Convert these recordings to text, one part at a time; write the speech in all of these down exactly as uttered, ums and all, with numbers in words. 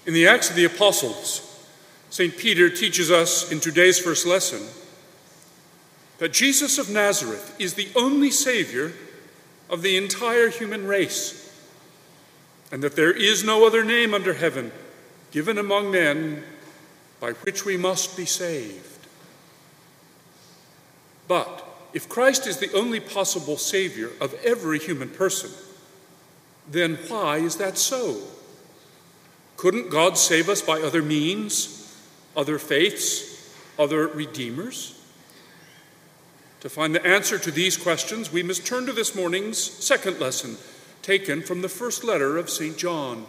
In the Acts of the Apostles, Saint Peter teaches us in today's first lesson that Jesus of Nazareth is the only Savior of the entire human race, and that there is no other name under heaven given among men by which we must be saved. But if Christ is the only possible Savior of every human person, then why is that so? Couldn't God save us by other means, other faiths, other redeemers? To find the answer to these questions, we must turn to this morning's second lesson, taken from the first letter of Saint John.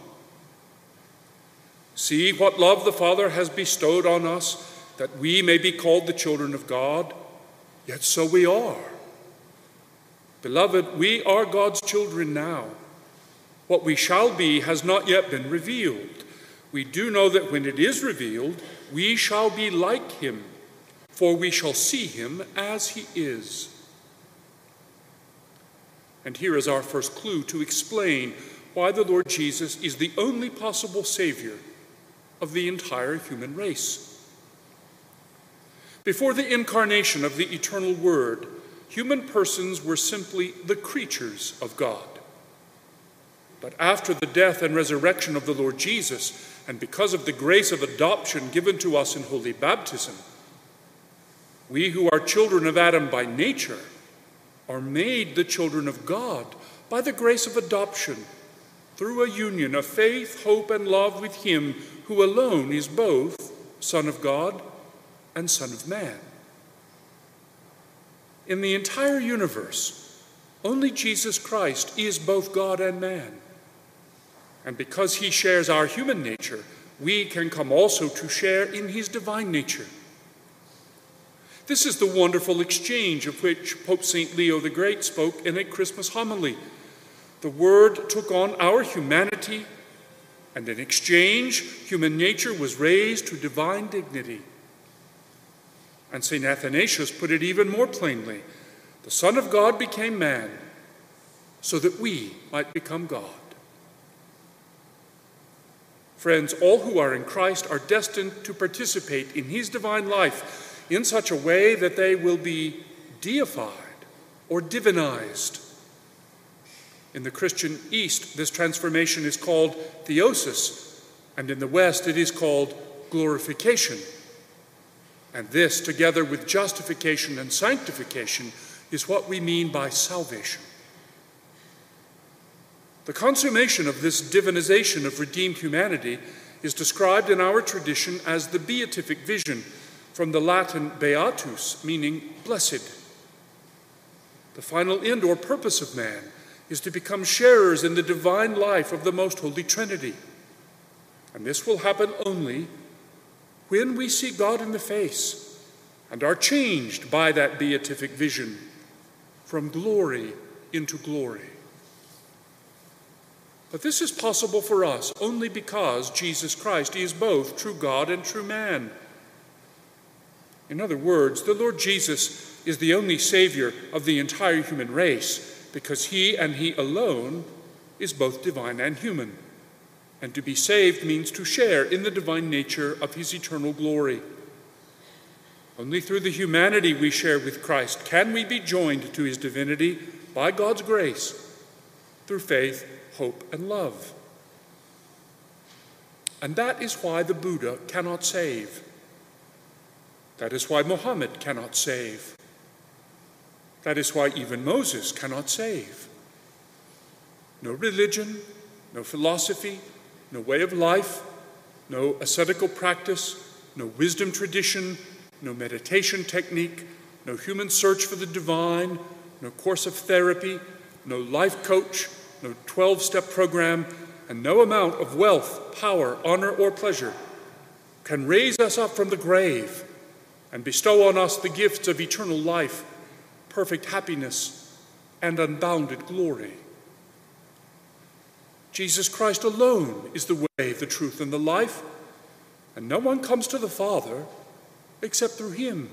See what love the Father has bestowed on us, that we may be called the children of God, yet so we are. Beloved, we are God's children now. What we shall be has not yet been revealed. We do know that when it is revealed, we shall be like him, for we shall see him as he is. And here is our first clue to explain why the Lord Jesus is the only possible Savior of the entire human race. Before the incarnation of the eternal Word, human persons were simply the creatures of God. But after the death and resurrection of the Lord Jesus, and because of the grace of adoption given to us in holy baptism, we who are children of Adam by nature are made the children of God by the grace of adoption through a union of faith, hope, and love with him who alone is both Son of God and Son of Man. In the entire universe, only Jesus Christ is both God and man. And because he shares our human nature, we can come also to share in his divine nature. This is the wonderful exchange of which Pope Saint Leo the Great spoke in a Christmas homily. The Word took on our humanity, and in exchange, human nature was raised to divine dignity. And Saint Athanasius put it even more plainly. The Son of God became man so that we might become God. Friends, all who are in Christ are destined to participate in his divine life in such a way that they will be deified or divinized. In the Christian East, this transformation is called theosis, and in the West it is called glorification. And this, together with justification and sanctification, is what we mean by salvation. The consummation of this divinization of redeemed humanity is described in our tradition as the beatific vision, from the Latin beatus, meaning blessed. The final end or purpose of man is to become sharers in the divine life of the most holy Trinity. And this will happen only when we see God in the face and are changed by that beatific vision from glory into glory. But this is possible for us only because Jesus Christ is both true God and true man. In other words, the Lord Jesus is the only Savior of the entire human race because he and he alone is both divine and human. And to be saved means to share in the divine nature of his eternal glory. Only through the humanity we share with Christ can we be joined to his divinity by God's grace through faith, hope, and love. And that is why the Buddha cannot save. That is why Muhammad cannot save. That is why even Moses cannot save. No religion, no philosophy, no way of life, no ascetical practice, no wisdom tradition, no meditation technique, no human search for the divine, no course of therapy, no life coach, no twelve-step program, and no amount of wealth, power, honor, or pleasure can raise us up from the grave and bestow on us the gifts of eternal life, perfect happiness, and unbounded glory. Jesus Christ alone is the way, the truth, and the life, and no one comes to the Father except through him.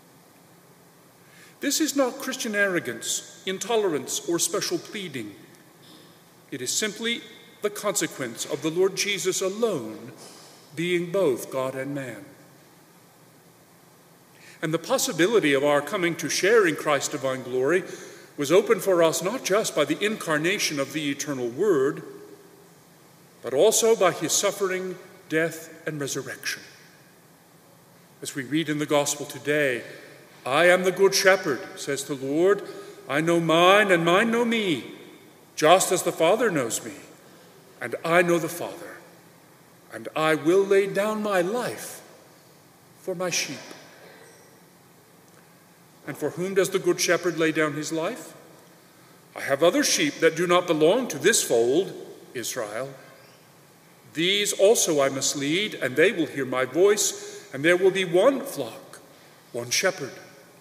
This is not Christian arrogance, intolerance, or special pleading. It is simply the consequence of the Lord Jesus alone being both God and man. And the possibility of our coming to share in Christ's divine glory was opened for us not just by the incarnation of the eternal Word, but also by his suffering, death, and resurrection. As we read in the Gospel today, I am the good shepherd, says the Lord. I know mine, and mine know me, just as the Father knows me, and I know the Father, and I will lay down my life for my sheep. And for whom does the good shepherd lay down his life? I have other sheep that do not belong to this fold, Israel. These also I must lead, and they will hear my voice, and there will be one flock, one shepherd.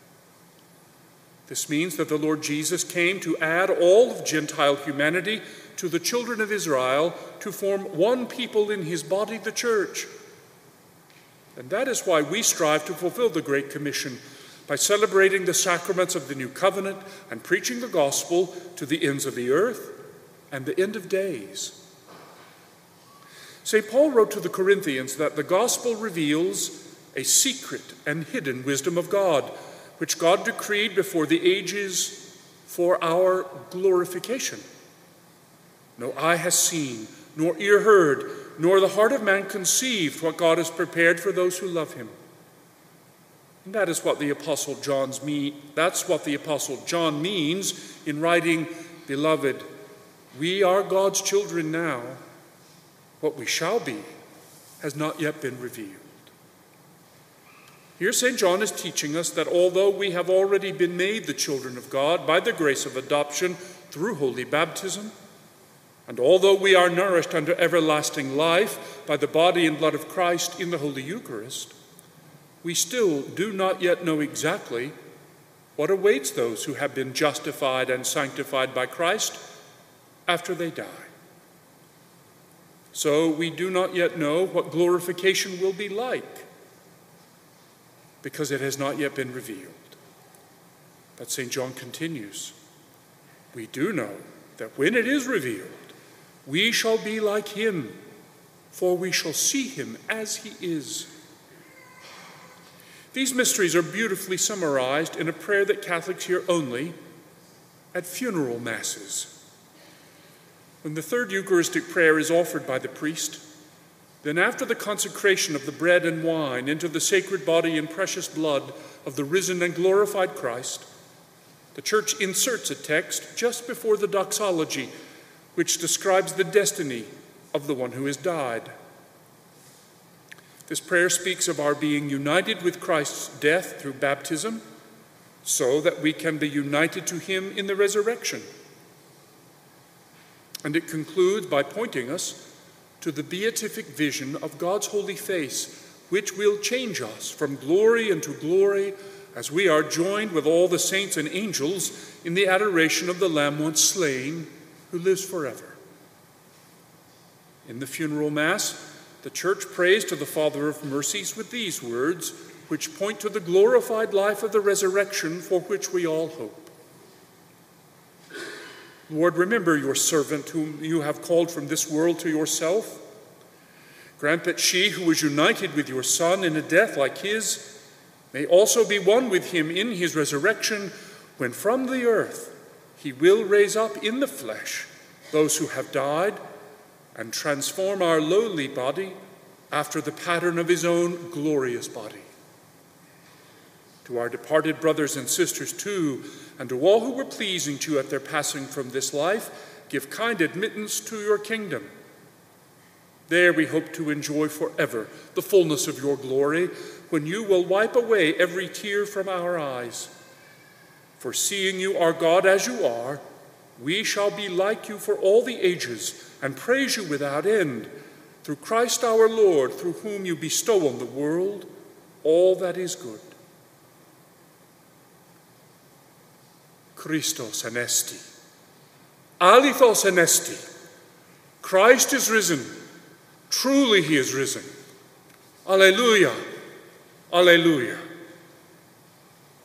This means that the Lord Jesus came to add all of Gentile humanity to the children of Israel to form one people in his body, the church. And that is why we strive to fulfill the Great Commission by celebrating the sacraments of the New Covenant and preaching the gospel to the ends of the earth and the end of days. Saint Paul wrote to the Corinthians that the gospel reveals a secret and hidden wisdom of God, which God decreed before the ages for our glorification. No eye has seen, nor ear heard, nor the heart of man conceived what God has prepared for those who love him. And that is what the Apostle John's mean, that's what the Apostle John means in writing, Beloved, we are God's children now. What we shall be has not yet been revealed. Here Saint John is teaching us that although we have already been made the children of God by the grace of adoption through holy baptism, and although we are nourished unto everlasting life by the body and blood of Christ in the Holy Eucharist, we still do not yet know exactly what awaits those who have been justified and sanctified by Christ after they die. So we do not yet know what glorification will be like, because it has not yet been revealed. But Saint John continues, we do know that when it is revealed, we shall be like him, for we shall see him as he is. These mysteries are beautifully summarized in a prayer that Catholics hear only at funeral masses. When the third Eucharistic prayer is offered by the priest, then after the consecration of the bread and wine into the sacred body and precious blood of the risen and glorified Christ, the Church inserts a text just before the doxology, which describes the destiny of the one who has died. This prayer speaks of our being united with Christ's death through baptism, so that we can be united to him in the resurrection. And it concludes by pointing us to the beatific vision of God's holy face, which will change us from glory into glory as we are joined with all the saints and angels in the adoration of the Lamb once slain, who lives forever. In the funeral Mass, the Church prays to the Father of mercies with these words, which point to the glorified life of the resurrection for which we all hope. Lord, remember your servant whom you have called from this world to yourself. Grant that she who was united with your Son in a death like his may also be one with him in his resurrection, when from the earth he will raise up in the flesh those who have died and transform our lowly body after the pattern of his own glorious body. To our departed brothers and sisters too, and to all who were pleasing to you at their passing from this life, give kind admittance to your kingdom. There we hope to enjoy forever the fullness of your glory, when you will wipe away every tear from our eyes. For seeing you, our God, as you are, we shall be like you for all the ages, and praise you without end, through Christ our Lord, through whom you bestow on the world all that is good. Christos anesti. Alithos anesti. Christ is risen. Truly he is risen. Alleluia. Alleluia.